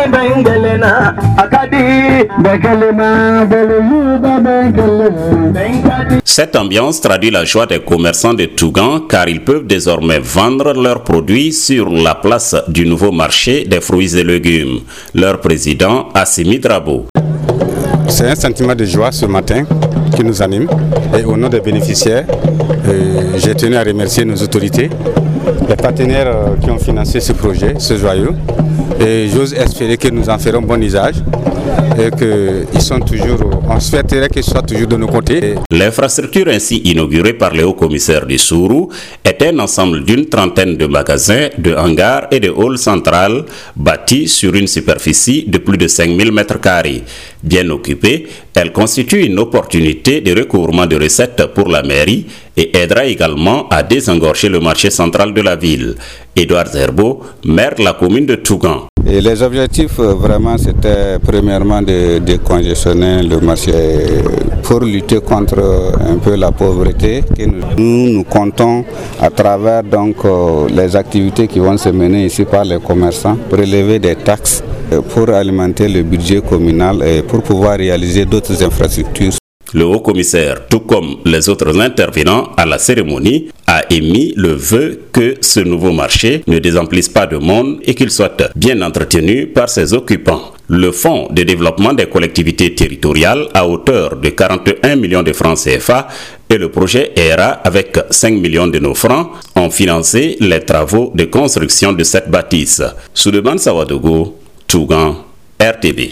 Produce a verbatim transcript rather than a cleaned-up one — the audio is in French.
Cette ambiance traduit la joie des commerçants de Tougan car ils peuvent désormais vendre leurs produits sur la place du nouveau marché des fruits et légumes. Leur président, Assimi Drabo. C'est un sentiment de joie ce matin qui nous anime et au nom des bénéficiaires, euh, j'ai tenu à remercier nos autorités, les partenaires euh, qui ont financé ce projet, ce joyau, et j'ose espérer que nous en ferons bon usage et qu'ils sont toujours, on souhaiterait qu'ils soient toujours de nos côtés. L'infrastructure ainsi inaugurée par le haut-commissaire du Sourou est un ensemble d'une trentaine de magasins, de hangars et de halls centrales bâtis sur une superficie de plus de cinq mille mètres carrés. Bien occupée, elle constitue une opportunité de recouvrement de recettes pour la mairie et aidera également à désengorger le marché central de la ville. Édouard Zerbo, maire de la commune de Tougan. Et les objectifs, vraiment, c'était premièrement de décongestionner le marché pour lutter contre un peu la pauvreté. Que nous, nous, nous comptons à travers donc, les activités qui vont se mener ici par les commerçants, prélever des taxes pour alimenter le budget communal et pour pouvoir réaliser d'autres infrastructures. Le haut-commissaire, tout comme les autres intervenants à la cérémonie, a émis le vœu que ce nouveau marché ne désemplisse pas de monde et qu'il soit bien entretenu par ses occupants. Le Fonds de développement des collectivités territoriales à hauteur de quarante et un millions de francs C F A et le projet E R A avec cinq millions de nos francs ont financé les travaux de construction de cette bâtisse. Souleymane Sawadogo, Tougan, R T B.